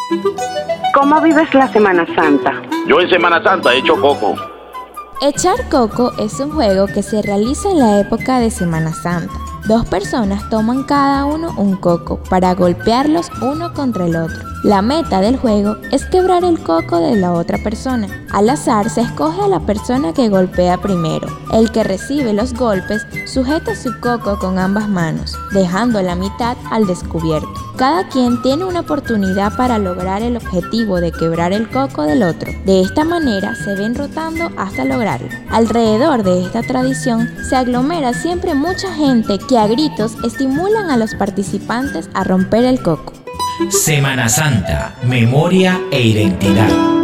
¿Cómo vives la Semana Santa? Yo en Semana Santa he hecho coco. Echar coco es un juego que se realiza en la época de Semana Santa. Dos personas toman cada uno un coco para golpearlos uno contra el otro. La meta del juego es quebrar el coco de la otra persona. Al azar se escoge a la persona que golpea primero. El que recibe los golpes sujeta su coco con ambas manos, dejando la mitad al descubierto. Cada quien tiene una oportunidad para lograr el objetivo de quebrar el coco del otro. De esta manera se ven rotando hasta lograrlo. Alrededor de esta tradición se aglomera siempre mucha gente que a gritos estimulan a los participantes a romper el coco. Semana Santa, memoria e identidad.